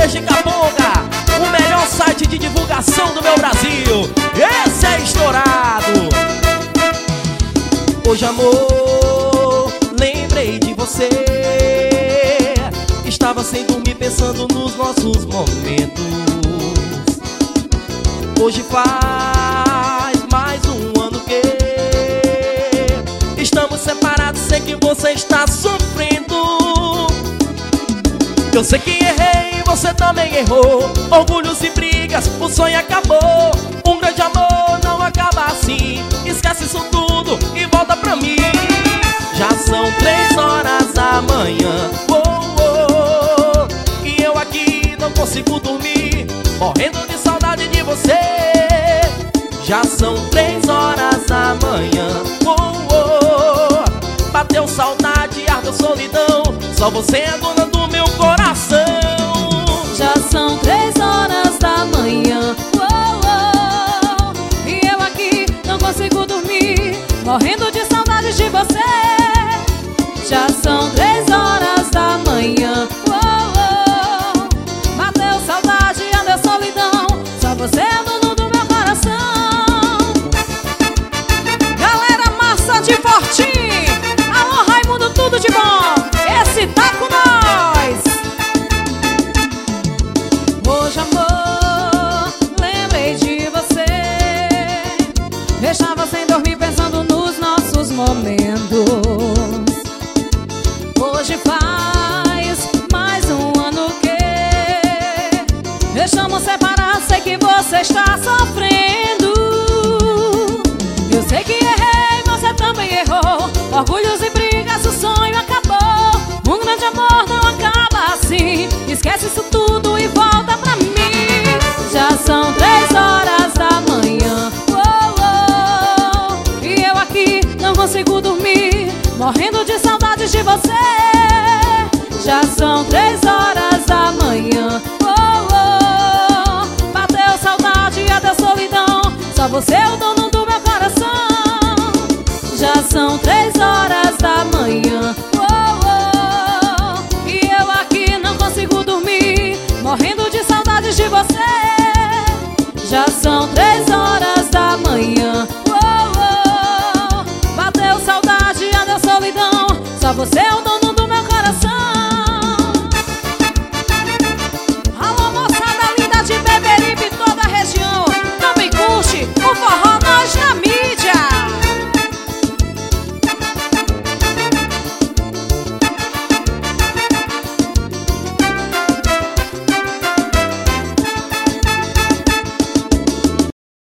Podcast Caponga, o melhor site de divulgação do meu Brasil. Esse é estourado. Hoje, amor, lembrei de você. Estava sem dormir pensando nos nossos momentos. Hoje faz mais um ano que estamos separados, sei que você está sofrendo. Eu sei que errei, você também errou. Orgulhos e brigas, o sonho acabou. Um grande amor não acaba assim. Esquece isso tudo e volta pra mim. Já são 3 horas da manhã, e eu aqui não consigo dormir, morrendo de saudade de você. Já são 3 horas da manhã, bateu saudade, ardeu solidão. Só você é dona do meu coração. Já são 3 horas da manhã, e eu aqui não consigo dormir, morrendo de saudade de você. Já são 3 horas da manhã, bateu saudade, ardeu solidão. Só você é dono do meu coração. Galera massa de Fortim, alô Raimundo, tudo de bom? Esse tá com nós. Hoje, amor, lembrei de você. Deixava sem dormir pensando nos nossos momentos. Hoje faz mais um ano que deixamos separar, sei que você está sofrendo. Eu sei que errei, você também errou. Orgulhos e brigas, o sonho acabou. Um grande amor não acaba assim. Esquece isso tudo e volta pra mim. Já são 3 horas da manhã, e eu aqui não consigo dormir, morrendo de saudades de você. Já são 3 horas da manhã, bateu saudade, adeus solidão. Só você é o dono